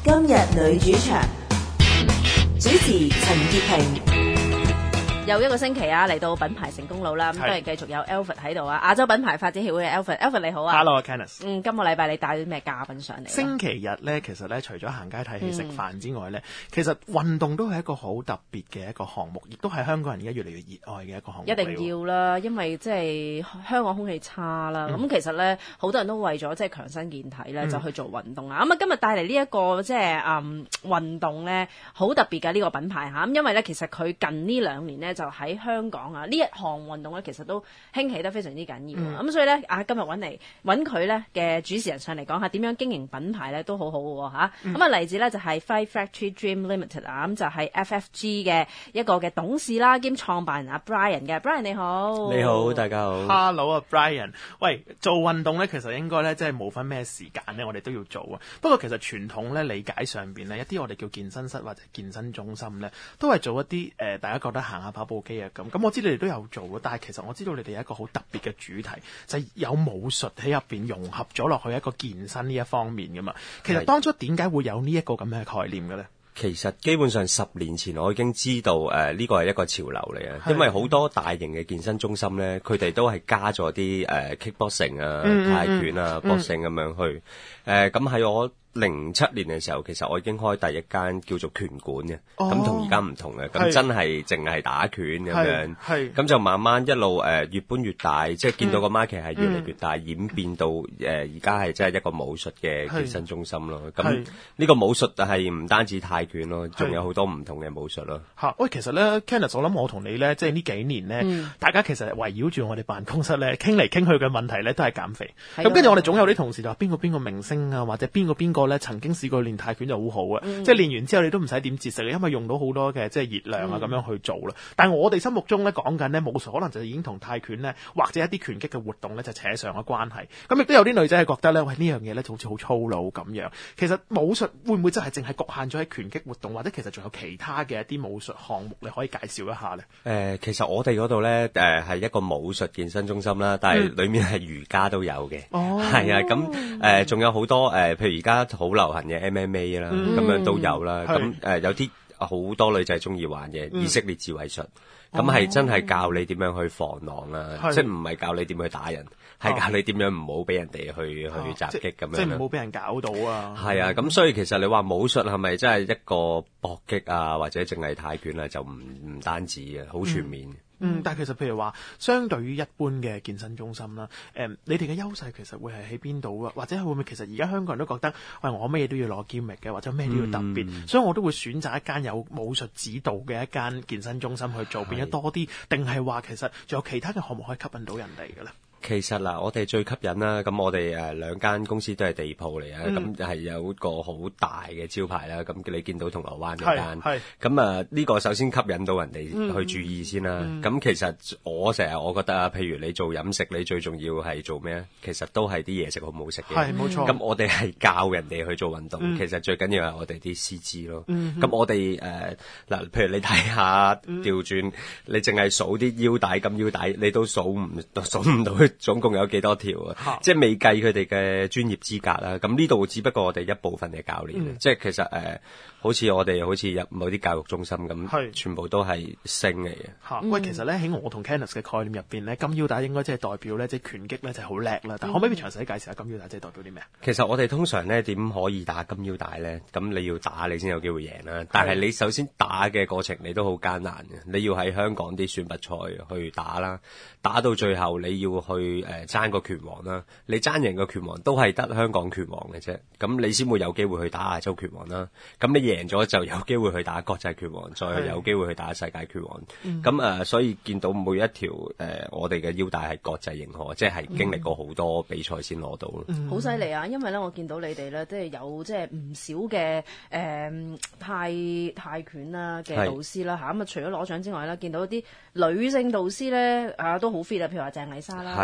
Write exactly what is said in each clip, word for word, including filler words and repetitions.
今日女主場，主持陳潔平。 又一個星期啊，嚟到品牌成功路啦，咁當然繼續有 Alfred 喺度啊，亞洲品牌發展協會嘅 Alfred，Alfred 你好啊 ，Hello，Kenneth。 嗯，今個禮拜你帶咗啲咩嘉賓上嚟？ 星期日咧，其實咧除咗行街睇戲食嗯飯之外咧，其實運動都係一個好特別嘅一個項目，亦都係香港人而家越嚟越熱愛嘅一個項目。 一定要啦，因為即係香港空氣差啦，咁、嗯、其實咧好多人都為咗即係強身健體咧，就去做運動啊。咁、嗯、啊，今日帶嚟呢一個即係嗯運動咧，好特別嘅呢個品牌嚇，咁因為咧其實佢近呢兩年咧就喺香港。講啊！呢一項運動咧，其實都興起得非常之緊要啊！咁、嗯、所以咧，啊今日揾嚟揾佢咧嘅主持人上嚟講下點樣經營品牌咧，都好好嘅嚇。咁啊，嚟自咧就係 Five Factory Dream Limited 啊，咁就係 F F G 嘅一個嘅董事啦，兼創辦人阿 Brian 嘅 Brian 你好， 你好，大家好。 Hello 啊 Brian，喂，做運動咧其實應該咧即係冇分咩時間咧，我哋都要做啊。不過其實傳統咧理解上邊咧，一啲我哋叫健身室或者健身中心咧，都係做一啲誒、呃、大家覺得行下跑步機啊咁。咁我知你哋都有做嘅，但係其實我知道你哋有一個好特別嘅主題，就係、是、有武術喺入邊融合咗落去一個健身呢一方面噶嘛。其實當初點解會有呢一個咁嘅概念嘅咧？ 其實基本上十年前我已經知道誒呢個係一個潮流嚟嘅，因為好多大型嘅健身中心咧，佢哋都係加咗啲誒 kickboxing 啊、嗯、泰拳啊、嗯、boxing 咁樣去誒。咁喺我零七年嘅時候，其實我已經開第一間叫做拳館嘅，咁同而家唔同嘅，咁真係淨係打拳咁樣，咁就慢慢一路誒、呃、越搬越大，即係見到個 market 係越嚟越大，嗯、演變到誒而家係真係一個武術嘅健身中心咯。咁呢個武術係唔單止泰拳咯，仲有好多唔同嘅武術咯。 嚇，喂，其實咧 Kenneth， 我諗我同你咧，即係呢幾年咧、嗯，大家其實圍繞住我哋辦公室咧，傾嚟傾去嘅問題咧，都係減肥。咁跟住我哋總有啲同事就話邊個邊個明星啊，或者邊個邊個咧曾經試過練泰拳就好好啊、嗯，即係練完之後你都唔使點節食，因為用到好多嘅即係熱量啊咁、嗯、樣去做啦。但係我哋心目中咧講緊咧武術可能就已經同泰拳咧或者一啲拳擊嘅活動咧就扯上咗關係。咁亦都有啲女仔係覺得咧，喂，呢樣嘢咧就好似好粗魯咁樣。其實武術會唔會真係淨係局限咗喺拳擊活動，或者其實仲有其他嘅一啲武術項目你可以介紹一下咧？誒、 呃，其實我哋嗰度咧誒係一個武術健身中心啦，但係裡面係瑜伽都有嘅。哦，係啊，咁誒仲有好多誒、呃，譬如而家好流行嘅 M M A 啦，咁、嗯、樣都有啦。咁誒、呃、有啲好多女仔中意玩嘅、嗯、以色列自衛術，咁、嗯、係真係教你點樣去防狼啊，即係唔係教你點去打人，係、哦、教你點樣唔好俾人哋去、哦、去襲擊咁樣。 即係唔好俾人搞到啊！ 係啊，咁所以其實你話武術係咪真係一個搏擊啊，或者淨係泰拳啊，就唔唔單止啊，好全面。嗯嗯，但係其實譬如話，相對於一般嘅健身中心啦，誒、嗯，你哋嘅優勢其實會係喺邊度啊？或者會唔會其實而家香港人都覺得，喂，我乜嘢都要攞兼力嘅，或者咩都要特別、嗯，所以我都會選擇一間有武術指導嘅一間健身中心去做，變咗多啲，定係話其實仲有其他嘅項目可以吸引到人哋嘅咧？ 其實嗱，我哋最吸引啦，咁我哋誒兩間公司都係地鋪嚟啊，咁、嗯、係有一個好大嘅招牌啦，咁你見到銅鑼灣嗰間，咁啊呢個首先吸引到人哋去注意先啦。咁、嗯、其實我成日我覺得啊，譬如你做飲食，你最重要係做咩？其實都係啲嘢食好唔好食嘅。係冇錯。咁我哋係教人哋去做運動，嗯、其實最緊要係我哋啲師資咯。咁、嗯、我哋誒嗱，譬如你睇下調轉，你淨係數啲腰帶、金腰帶，你都數唔數唔到。總共有幾多條啊？即係未計佢哋嘅專業資格啦。咁呢度只不過我哋一部分嘅教練、嗯，即係其實誒、呃，好似我哋好似入某啲教育中心咁，全部都係星嚟嘅。嚇、嗯！ 喂，其實咧喺我同 Kenneth 嘅概念入邊咧，金腰帶應該即係代表咧，即係拳擊咧就係好叻啦。但可唔可以詳細介紹下金腰帶即係代表啲咩啊？ 其實我哋通常咧點可以打金腰帶咧？咁你要打你先有機會贏啦。但係你首先打嘅過程你都好艱難嘅，你要喺香港啲選拔賽去打啦，打到最後你要去。去誒爭個拳王啦，你爭贏個拳王都係得香港拳王嘅啫，咁你先會有機會去打亞洲拳王啦。咁你贏咗就有機會去打國際拳王，再有機會去打世界拳王。咁誒、呃，所以見到每一條誒、呃、我哋嘅腰帶係國際認可，即係經歷過好多比賽先攞到。 好犀利啊！因為咧，我見到你哋咧，即係有即係唔少嘅誒、呃、泰泰拳啦嘅導師啦嚇。咁啊，除咗攞獎之外咧，見到啲女性導師咧啊都好 fit 啊，譬如話鄭麗莎啦。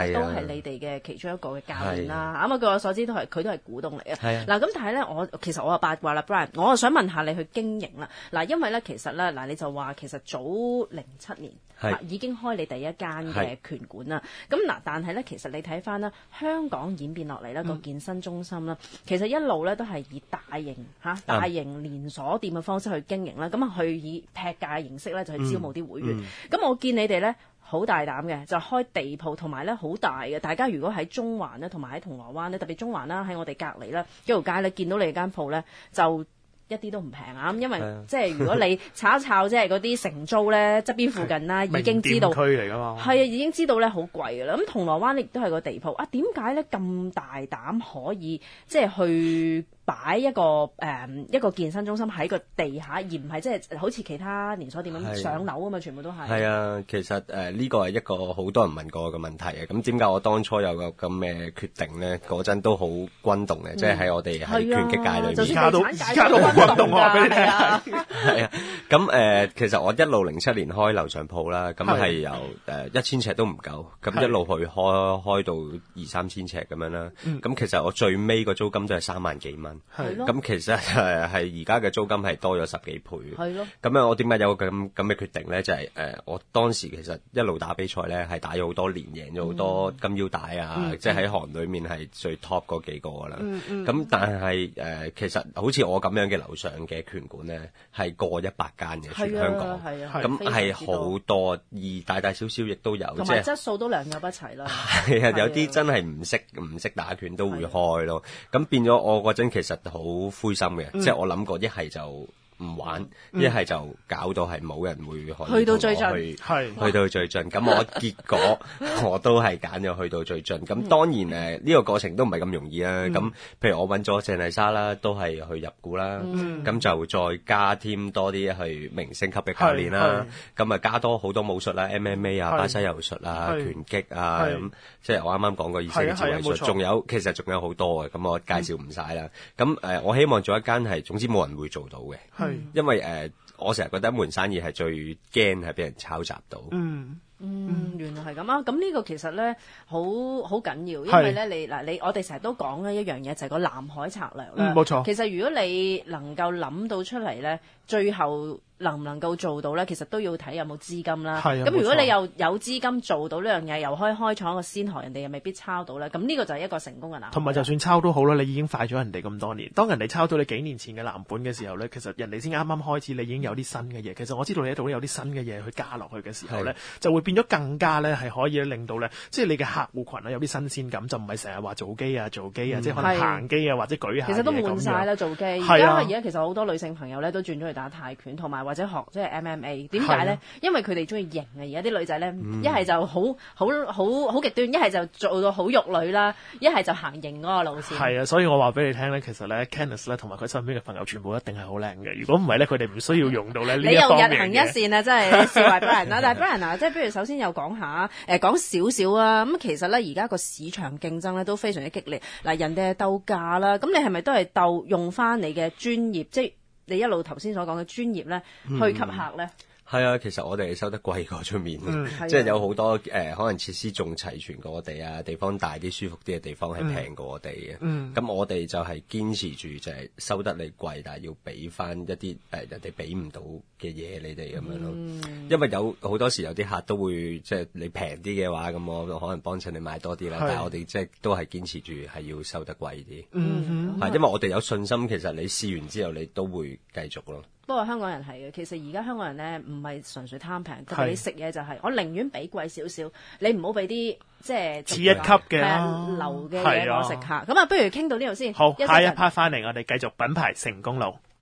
咧都係你哋嘅其中一個嘅教練啦。咁啊，據我所知都係佢都係股東嚟嘅。嗱，咁但係咧，我其實我啊八卦啦 ，Brian，我啊想問下你去經營啦。嗱，因為咧其實咧嗱，你就話其實早零七年已經開你第一間嘅拳館啦。咁嗱，但係咧其實你睇翻啦，香港演變落嚟咧個健身中心啦，嗯、其實一路咧都係以大型嚇、啊、大型連鎖店嘅方式去經營啦。咁啊、嗯，去以劈價嘅形式咧就去招募啲會員。咁、嗯嗯、我見你哋咧好大膽嘅，就開地鋪，同埋咧好大嘅。大家如果喺中環咧，同埋喺銅鑼灣咧，特別中環啦，喺我哋隔離啦，一條街咧見到你間鋪咧就。一啲都唔平啊！因為即係如果你炒一炒即係嗰啲承租咧，側邊附近啦，已經知道名店區嚟㗎嘛， 係啊，已經知道咧好貴㗎啦。咁銅鑼灣亦都係個地鋪啊，點解咧咁大膽可以即係去擺一個誒、嗯、一個健身中心喺個地下，而唔係即係好似其他連鎖店咁上樓啊嘛？全部都係。係啊，其實誒呢、呃這個係一個好多人問過我嘅問題啊。咁點解我當初有個咁嘅決定咧？嗰陣都好轟動嘅，嗯、即係喺我哋喺拳擊界裏面， 而家都而家都轟動啊！俾你聽係啊，咁誒、呃，其實我一路零七年開樓上鋪啦，咁係由誒一千尺都唔夠，咁一路去開開到二三千尺咁樣啦。咁、嗯、其實我最尾個租金都係三萬幾蚊。咁其實誒係而家嘅租金係多咗十幾倍。係咯。咁樣我點解有個咁咁嘅決定咧？就係、是、誒、呃、我當時其實一路打比賽咧，係打咗好多年，贏咗好多金腰帶啊！嗯、即係喺行裏面係最 top 嗰幾個噶啦。咁、嗯嗯、但係誒、呃、其實好似我咁樣嘅樓上嘅拳館咧，係過一百間嘅全香港。係啊，咁係好多，而大大小小亦都有。 同埋質素都良莠不齊啦。 係啊，有啲真係唔識唔識打拳都會開咯。咁變咗我嗰陣其實好灰心嘅，嗯、即係我諗過一係就唔玩，一係、嗯、就搞到係冇人會可以去到最盡， 係去到最盡。咁我結果我都係揀咗去到最盡。咁當然誒呢、呢個過程都唔係咁容易啦。咁、嗯、譬如我揾咗鄭麗莎啦，都係去入股啦。咁、嗯、就再加添多啲去明星級嘅教練啦。咁啊加多好多武術啦 ，M M A 啊、巴西柔術啊、拳擊啊，咁即係我啱啱講過意式自衛術，仲有其實仲有好多嘅。咁我介紹唔晒啦。咁誒、嗯呃，我希望做一間係總之冇人會做到嘅。因為誒、呃，我成日覺得一門生意係最驚係俾人抄襲到。嗯嗯，原來係咁啊！咁呢個其實咧，好好緊要，因為咧，你嗱你我哋成日都講咧一樣嘢，就係個南海策略啦。 冇錯。 其實如果你能夠諗到出嚟咧，最後能唔能夠做到咧，其實都要睇有冇資金啦。係啊。咁如果你又有資金做到呢樣嘢，又可以開創個先河，人哋又未必抄到咧。咁呢個就係一個成功嘅藍本。 同埋就算抄都好啦，你已經快咗人哋咁多年。當人哋抄到你幾年前嘅藍本嘅時候咧，其實人哋先啱啱開始，你已經有啲新嘅嘢。其實我知道你喺度有啲新嘅嘢去加落去嘅時候咧，就會變咗更加咧係可以令到咧，即係你嘅客戶群咧有啲新鮮感，就唔係成日話做機啊做機啊，即係可能行機啊或者舉下。 其實都悶晒啦做機。而家而家其實好多女性朋友咧都轉咗去打泰拳，同埋或者學即係 M M A。點解咧？因為佢哋中意型啊！而家啲女仔咧，一係就好好好好極端，一係就做到好玉女啦，一係就行型嗰個路線。係啊， 所以我話俾你聽咧，其實咧 Kenneth 咧同埋佢身邊嘅朋友全部一定係好靚嘅。如果唔係咧，佢哋唔需要用到咧呢一方面嘅。你又日行一善啊！真係笑話 Brian 啦，但係 Brian 啊，即係不如首先又講下誒講少少啊。咁其實咧，而家個市場競爭咧都非常之激烈。嗱，人哋係鬥價啦，咁你係咪都係鬥用翻你嘅專業，即係你一路頭先所講嘅專業咧，去吸客咧？ 係啊，其實我哋收得貴過出面，嗯、即係有好多誒、呃，可能設施仲齊全過我哋啊，地方大啲、舒服啲嘅地方係平過我哋嘅。咁、嗯嗯、我哋就係堅持住就係收得你貴，但係要俾翻一啲誒、呃、人哋俾唔到嘅嘢你哋咁樣咯。嗯、因為有好多時有啲客都會即係你平啲嘅話，咁我可能幫襯你買多啲啦。是但係我哋即係都係堅持住係要收得貴啲。嗯，係因為我哋有信心，其實你試完之後你都會繼續咯。 不過香港人係嘅，其實而家香港人咧唔係純粹貪平，特別你食嘢就係、是、我寧願俾貴少少，你唔好俾啲即係次一級嘅流嘅嘢我食下。咁啊，不如傾到呢度先。 好，下一 part 翻嚟，我哋繼續品牌成功路。